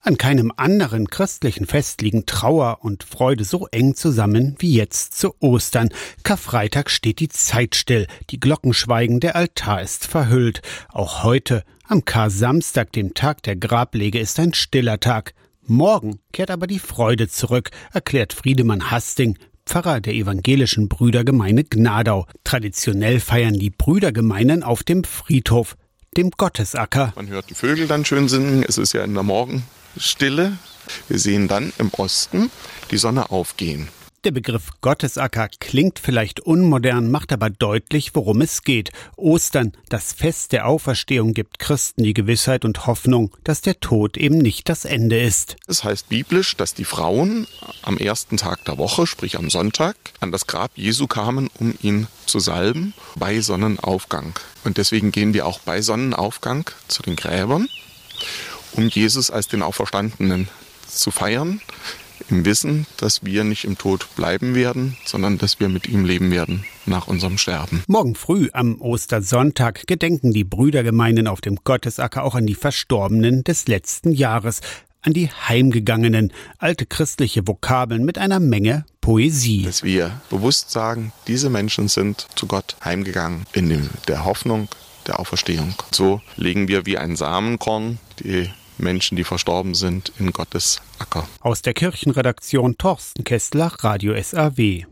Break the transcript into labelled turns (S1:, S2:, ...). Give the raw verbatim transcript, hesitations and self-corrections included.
S1: An keinem anderen christlichen Fest liegen Trauer und Freude so eng zusammen wie jetzt zu Ostern. Karfreitag steht die Zeit still, die Glocken schweigen, der Altar ist verhüllt. Auch heute, am Kar-Samstag, dem Tag der Grablege, ist ein stiller Tag. Morgen kehrt aber die Freude zurück, erklärt Friedemann Hasting, Pfarrer der evangelischen Brüdergemeine Gnadau. Traditionell feiern die Brüdergemeinden auf dem Friedhof, dem Gottesacker.
S2: Man hört die Vögel dann schön singen, es ist ja in der Morgenstille. Wir sehen dann im Osten die Sonne aufgehen.
S1: Der Begriff Gottesacker klingt vielleicht unmodern, macht aber deutlich, worum es geht. Ostern, das Fest der Auferstehung, gibt Christen die Gewissheit und Hoffnung, dass der Tod eben nicht das Ende ist.
S2: Es heißt biblisch, dass die Frauen am ersten Tag der Woche, sprich am Sonntag, an das Grab Jesu kamen, um ihn zu salben, bei Sonnenaufgang. Und deswegen gehen wir auch bei Sonnenaufgang zu den Gräbern, um Jesus als den Auferstandenen zu feiern, im Wissen, dass wir nicht im Tod bleiben werden, sondern dass wir mit ihm leben werden nach unserem Sterben.
S1: Morgen früh am Ostersonntag gedenken die Brüdergemeinden auf dem Gottesacker auch an die Verstorbenen des letzten Jahres, an die Heimgegangenen, alte christliche Vokabeln mit einer Menge Poesie.
S2: Dass wir bewusst sagen, diese Menschen sind zu Gott heimgegangen in der Hoffnung der Auferstehung. So legen wir wie ein Samenkorn die Menschen, die verstorben sind, in Gottes Acker.
S1: Aus der Kirchenredaktion Thorsten Kessler, Radio S A W.